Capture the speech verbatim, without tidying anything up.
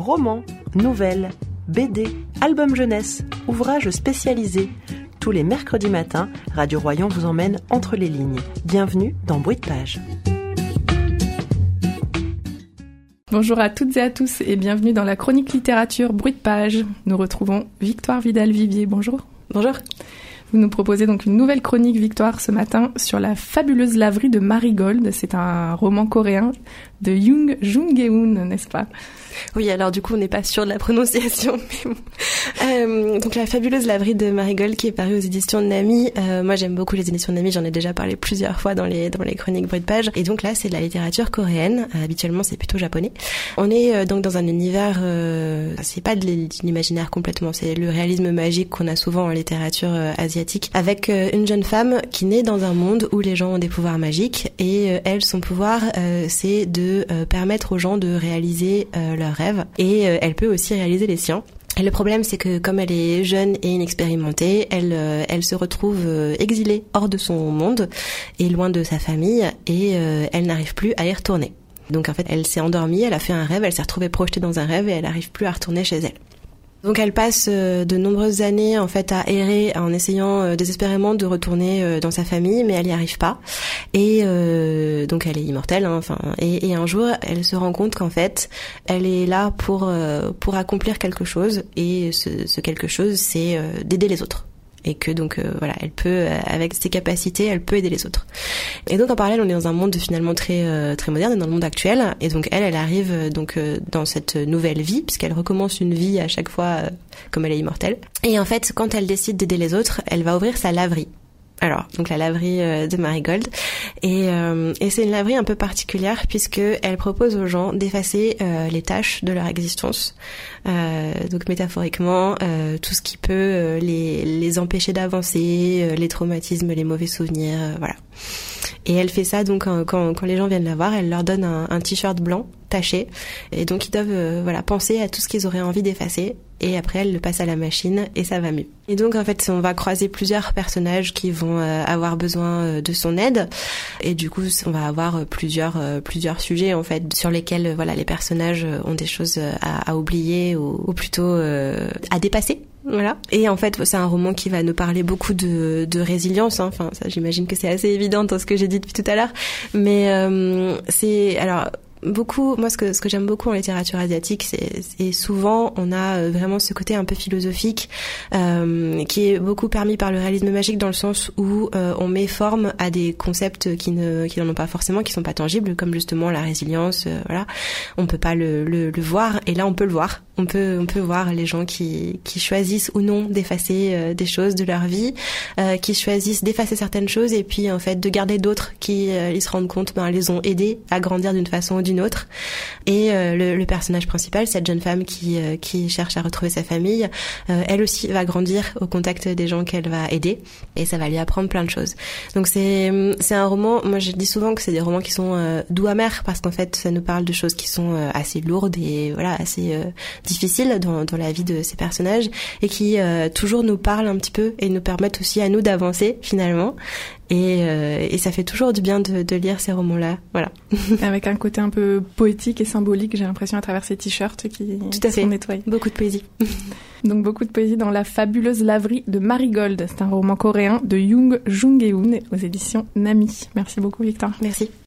Romans, nouvelles, B D, albums jeunesse, ouvrages spécialisés. Tous les mercredis matins, Radio Royan vous emmène entre les lignes. Bienvenue dans Bruit de Page. Bonjour à toutes et à tous et bienvenue dans la chronique littérature Bruit de Page. Nous retrouvons Victoire Vidal-Vivier. Bonjour. Bonjour. Vous nous proposez donc une nouvelle chronique, Victoire, ce matin sur La fabuleuse laverie de Marigold. C'est un roman coréen de Young Jung-geun, n'est-ce pas ? Oui, alors du coup, on n'est pas sûr de la prononciation, mais bon. Euh, donc, La fabuleuse laverie de Marigold, qui est parue aux éditions de Nami. Euh, moi, j'aime beaucoup les éditions de Nami, j'en ai déjà parlé plusieurs fois dans les dans les chroniques Bruit de Page. Et donc là, c'est de la littérature coréenne. Euh, habituellement, c'est plutôt japonais. On est euh, donc dans un univers, euh, c'est pas de l'imaginaire complètement, c'est le réalisme magique qu'on a souvent en littérature euh, asiatique, avec euh, une jeune femme qui naît dans un monde où les gens ont des pouvoirs magiques, et euh, elle, son pouvoir, euh, c'est de euh, permettre aux gens de réaliser euh, leurs rêves, et euh, elle peut aussi réaliser les siens. Et le problème, c'est que comme elle est jeune et inexpérimentée, elle, euh, elle se retrouve euh, exilée hors de son monde et loin de sa famille, et euh, elle n'arrive plus à y retourner. Donc en fait, elle s'est endormie, elle a fait un rêve, elle s'est retrouvée projetée dans un rêve et elle n'arrive plus à retourner chez elle. Donc elle passe euh, de nombreuses années en fait à errer en essayant euh, désespérément de retourner euh, dans sa famille, mais elle n'y arrive pas. Et euh, donc elle est immortelle, hein, enfin. Et, et un jour, elle se rend compte qu'en fait, elle est là pour euh, pour accomplir quelque chose, et ce, ce quelque chose, c'est euh, d'aider les autres. Et que donc euh, voilà, elle peut, euh, avec ses capacités, elle peut aider les autres. Et donc en parallèle, on est dans un monde finalement très euh, très moderne, dans le monde actuel. Et donc elle, elle arrive euh, donc euh, dans cette nouvelle vie, puisqu'elle recommence une vie à chaque fois, euh, comme elle est immortelle. Et en fait, quand elle décide d'aider les autres, elle va ouvrir sa laverie. Alors, donc la laverie euh, de Marigold, et, euh, et c'est une laverie un peu particulière puisque elle propose aux gens d'effacer euh, les tâches de leur existence, euh, donc métaphoriquement euh, tout ce qui peut euh, les les empêcher d'avancer, euh, les traumatismes, les mauvais souvenirs, euh, voilà. Et elle fait ça donc quand, quand, quand les gens viennent la voir, elle leur donne un, un t-shirt blanc taché, et donc ils doivent euh, voilà penser à tout ce qu'ils auraient envie d'effacer. Et après, elle le passe à la machine et ça va mieux. Et donc, en fait, on va croiser plusieurs personnages qui vont euh, avoir besoin euh, de son aide. Et du coup, on va avoir euh, plusieurs euh, plusieurs sujets, en fait, sur lesquels euh, voilà, les personnages ont des choses à, à oublier ou, ou plutôt euh, à dépasser. Voilà. Et en fait, c'est un roman qui va nous parler beaucoup de, de résilience. Hein. Enfin, ça, j'imagine que c'est assez évident dans ce que j'ai dit depuis tout à l'heure. Mais euh, c'est... alors... beaucoup, moi ce que ce que j'aime beaucoup en littérature asiatique, c'est, c'est souvent on a vraiment ce côté un peu philosophique euh, qui est beaucoup permis par le réalisme magique, dans le sens où euh, on met forme à des concepts qui ne qui n'en ont pas forcément, qui sont pas tangibles, comme justement la résilience. Euh, voilà, on peut pas le, le le voir, et là on peut le voir. On peut on peut voir les gens qui qui choisissent ou non d'effacer euh, des choses de leur vie, euh, qui choisissent d'effacer certaines choses et puis en fait de garder d'autres qui euh, ils se rendent compte ben les ont aidés à grandir d'une façon ou d'une autre. Et euh, le, le personnage principal, cette jeune femme qui euh, qui cherche à retrouver sa famille, euh, elle aussi va grandir au contact des gens qu'elle va aider, et ça va lui apprendre plein de choses. Donc c'est c'est un roman, moi je dis souvent que c'est des romans qui sont euh, doux amers, parce qu'en fait ça nous parle de choses qui sont euh, assez lourdes et voilà assez euh, difficiles dans dans la vie de ces personnages, et qui euh, toujours nous parlent un petit peu et nous permettent aussi à nous d'avancer finalement. Et, euh, et ça fait toujours du bien de, de lire ces romans-là, voilà. Avec un côté un peu poétique et symbolique, j'ai l'impression, à travers ces t-shirts qui, Tout à qui fait. sont nettoyés. Beaucoup de poésie. Donc beaucoup de poésie dans La fabuleuse laverie de Marigold. C'est un roman coréen de Young Jung-geun aux éditions Nami. Merci beaucoup, Victor. Merci.